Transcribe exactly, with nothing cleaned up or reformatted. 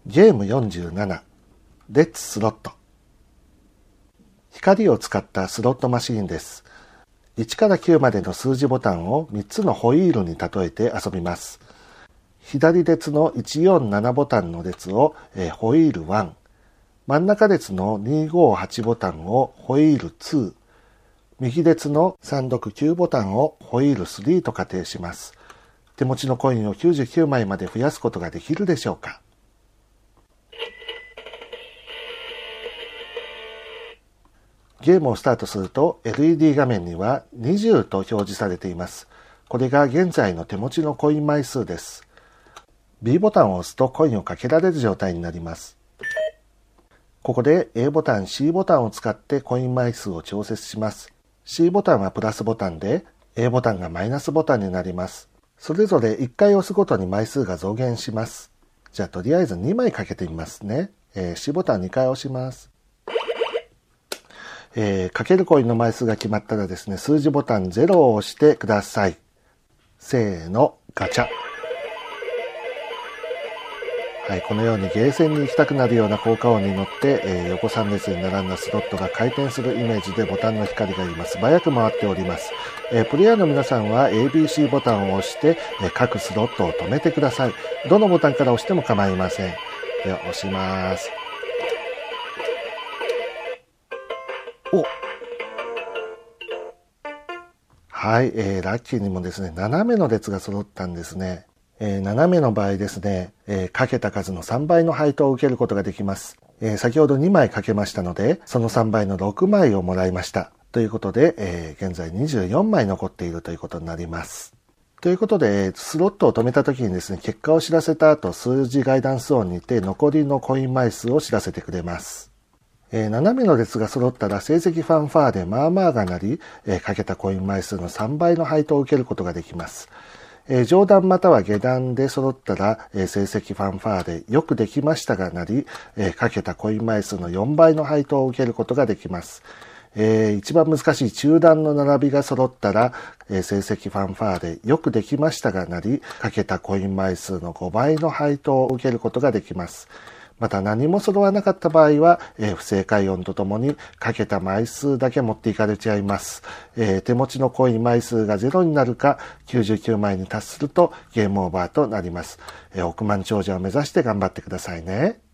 ゲームよんじゅうなな、レッツスロット。光を使ったスロットマシーンです。いちからきゅうまでの数字ボタンをみっつのホイールに例えて遊びます。左列のいちよんななボタンの列を、えー、ホイールいち、真ん中列のにごはちボタンをホイールに、右列のさんろくきゅうボタンをホイールさんと仮定します。手持ちのコインをきゅうじゅうきゅうまいまで増やすことができるでしょうか。ゲームをスタートすると エルイーディー 画面にはにじゅうと表示されています。これが現在の手持ちのコイン枚数です。B ボタンを押すとコインをかけられる状態になります。ここで A ボタン、C ボタンを使ってコイン枚数を調節します。C ボタンはプラスボタンで A ボタンがマイナスボタンになります。それぞれいっかい押すごとに枚数が増減します。じゃあとりあえずにまいかけてみますね。えー、C ボタンにかい押します。えー、かけるコインの枚数が決まったらですね、数字ボタンゼロを押してください。せーの、ガチャ。はい、このようにゲーセンに行きたくなるような効果音に乗って、えー、横さん列に並んだスロットが回転するイメージでボタンの光が今素早く回っております。えー、プレイヤーの皆さんは エービーシー ボタンを押して、えー、各スロットを止めてください。どのボタンから押しても構いません。では押します。おはい、えー、ラッキーにもですね、斜めの列が揃ったんですね。えー、斜めの場合ですね、えー、かけた数のさんばいの配当を受けることができます。えー、先ほどにまいかけましたので、そのさんばいのろくまいをもらいました。ということで、えー、現在にじゅうよんまい残っているということになります。ということで、スロットを止めた時にですね、結果を知らせた後、数字ガイダンス音にて残りのコイン枚数を知らせてくれます。えー、斜めの列が揃ったら成績ファンファーでまあまあが鳴り、えー、かけたコイン枚数のさんばいの配当を受けることができます。えー、上段または下段で揃ったら、えー、成績ファンファーでよくできましたが鳴り、えー、かけたコイン枚数のよんばいの配当を受けることができます。えー、一番難しい中段の並びが揃ったら、えー、成績ファンファーでよくできましたが鳴り、かけたコイン枚数のごばいの配当を受けることができます。また何も揃わなかった場合は、えー、不正解音とともにかけた枚数だけ持っていかれちゃいます。えー、手持ちのコイン枚数がゼロになるかきゅうじゅうきゅうまいに達するとゲームオーバーとなります。えー、億万長者を目指して頑張ってくださいね。